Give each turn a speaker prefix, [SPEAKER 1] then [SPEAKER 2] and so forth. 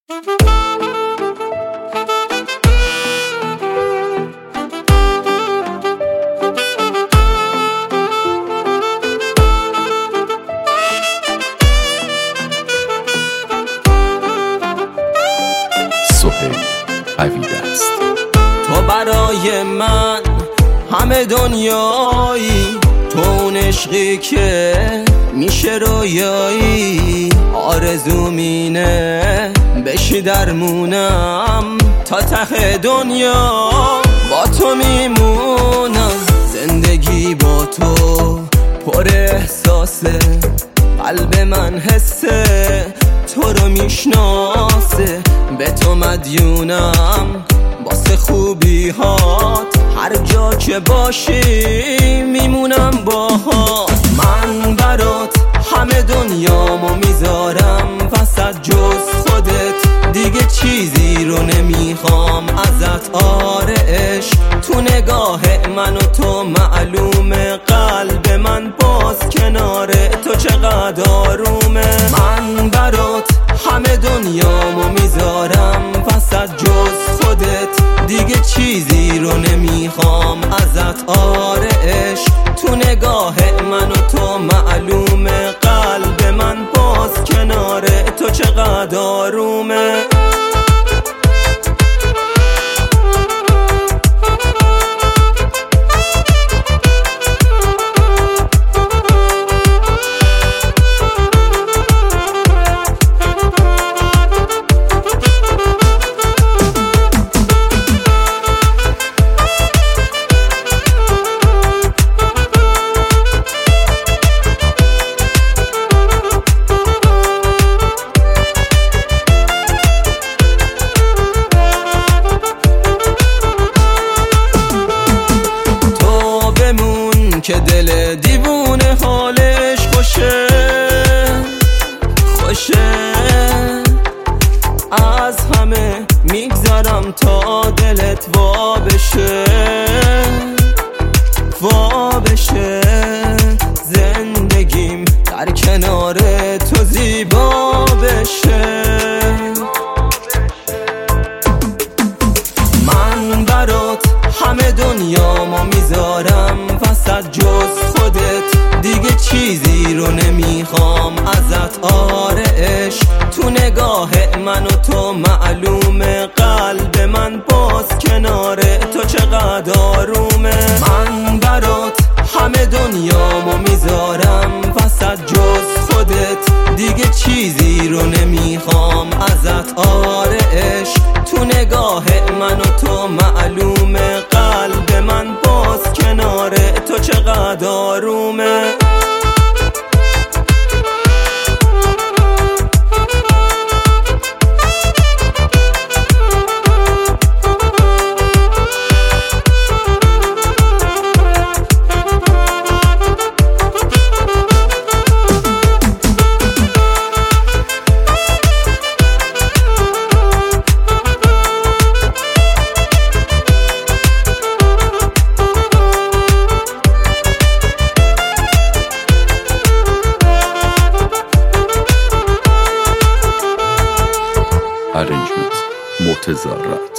[SPEAKER 1] سهیل عویدست.
[SPEAKER 2] تو برای من همه دنیایی، تو اون عشقی که میشه رویایی. آرزوم اینه بشی درمونم تا ته دنیا، با تو میمونم. زندگی با تو پر احساسه، قلب من حسه تو رو میشناسه. به تو مدیونم واسه خوبی هات، هر جا که باشی میمونم باهات. من برات همه دنیامو میذارم وسط، جز خودت دیگه چیزی رو نمیخوام ازت. آره عشق تو نگاه من و تو معلومه، قلب من باز کناره تو چقدر آرومه. من برات همه دنیامو میذارم وسط، جز خودت دیگه چیزی رو نمیخوام ازت. آره عشق تو نگاه من و تو معلومه، قلب من باز کناره تو چقدر آرومه. که دل دیوونه حالش خوشه خوشه، از همه میگذرم تا دلت وا بشه وا بشه. زندگیم در کنار تو زیبا بشه. من برات همه دنیامو میذارم وسط، جز خودت دیگه چیزی رو نمیخوام ازت. آره عشق تو نگاه من و تو معلومه، قلب من باز کناره تو چقدر آرومه. من برات همه دنیامو میذارم وسط، جز خودت دیگه چیزی رو نمیخوام ازت. آره عشق تو نگاه من و تو معلومه، قلب من باز کناره تو چقدر آرومه.
[SPEAKER 1] Arrangement مرتضی راد.